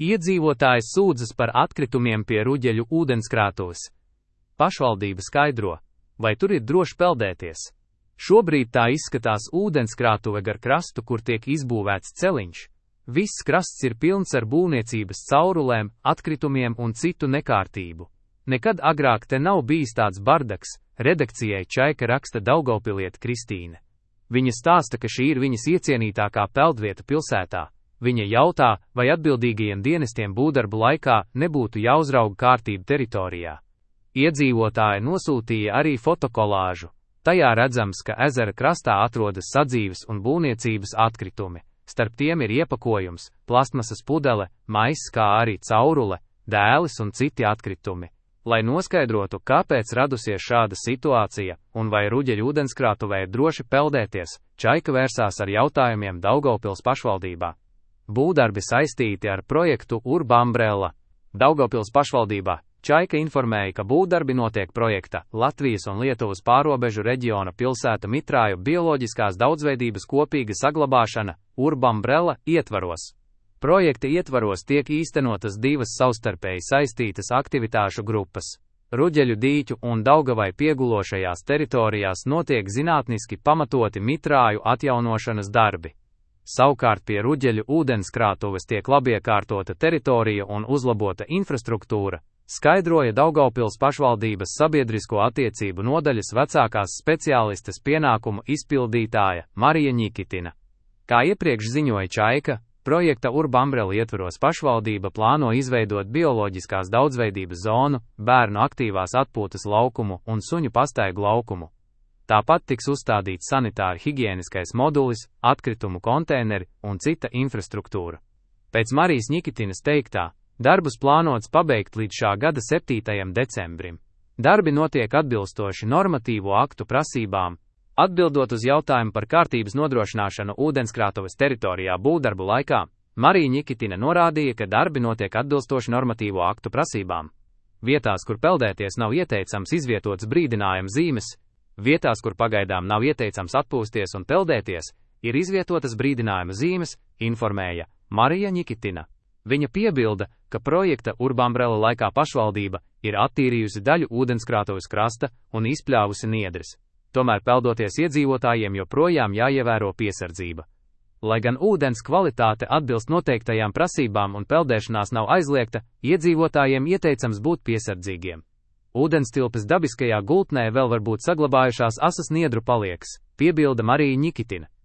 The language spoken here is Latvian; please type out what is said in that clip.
Iedzīvotājs sūdzas par atkritumiem pie Ruģeļu ūdenskrātuves. Pašvaldība skaidro, vai tur ir droši peldēties. Šobrīd tā izskatās ūdenskrātuve gar krastu, kur tiek izbūvēts celiņš. Viss krasts ir pilns ar būvniecības caurulēm, atkritumiem un citu nekārtību. Nekad agrāk te nav bijis tāds bardaks, redakcijai Čaika raksta Daugavpiliete Kristīne. Viņa stāsta, ka šī ir viņas iecienītākā peldvieta pilsētā. Viņa jautā, vai atbildīgajiem dienestiem būvdarbu laikā nebūtu jāuzrauga kārtība teritorijā. Iedzīvotāji nosūtīja arī fotokolāžu. Tajā redzams, ka ezera krastā atrodas sadzīves un būvniecības atkritumi. Starp tiem ir iepakojums, plastmasas pudele, maiss, kā arī caurule, dēlis un citi atkritumi. Lai noskaidrotu, kāpēc radusies šāda situācija un vai Ruģeļu ūdenskrātuvē ir droši peldēties, Čaika vērsās ar jautājumiem Daugavpils pašvaldībā. Būvdarbi saistīti ar projektu Urba Umbrella. Daugavpils pašvaldībā Čaika informēja, ka būvdarbi notiek projekta Latvijas un Lietuvas pārobežu reģiona pilsēta Mitrāju bioloģiskās daudzveidības kopīga saglabāšana Urba Umbrella ietvaros. Projekta ietvaros tiek īstenotas divas savstarpēji saistītas aktivitāšu grupas. Ruģeļu dīķu un Daugavai piegulošajās teritorijās notiek zinātniski pamatoti mitrāju atjaunošanas darbi. Savukārt pie Ruģeļu ūdenskrātuves tiek labiekārtota teritorija un uzlabota infrastruktūra, skaidroja Daugavpils pašvaldības sabiedrisko attiecību nodaļas vecākās speciālistes pienākumu izpildītāja Marija Ņikitina. Kā iepriekš ziņoja Čaika, projekta Urba Umbrella ietvaros pašvaldība plāno izveidot bioloģiskās daudzveidības zonu, bērnu aktīvās atpūtas laukumu un suņu pastaigu laukumu. Tāpat tiks uzstādīts sanitāri higiēniskais modulis, atkritumu konteineri un cita infrastruktūra. Pēc Marijas Ņikitinas teiktā, darbus plānots pabeigt līdz šā gada 7. decembrim. Darbi notiek atbilstoši normatīvo aktu prasībām. Atbildot uz jautājumu par kārtības nodrošināšanu ūdenskrātuves teritorijā būvdarbu laikā, Marija Ņikitina norādīja, ka darbi notiek atbilstoši normatīvo aktu prasībām. Vietās, kur peldēties nav ieteicams izvietotas brīdinājuma zīmes, vietās, kur pagaidām nav ieteicams atpūsties un peldēties, ir izvietotas brīdinājuma zīmes, informēja Marija Ņikitina. Viņa piebilda, ka projekta Urba Umbrella laikā pašvaldība ir attīrījusi daļu ūdenskrātuves krasta un izpļāvusi niedres. Tomēr peldoties iedzīvotājiem joprojām jāievēro piesardzība. Lai gan ūdens kvalitāte atbilst noteiktajām prasībām un peldēšanās nav aizliegta, iedzīvotājiem ieteicams būt piesardzīgiem. Ūdenstilpes dabiskajā gultnē vēl var būt saglabājušās asas niedru paliekas, piebilda Marija Ņikitina.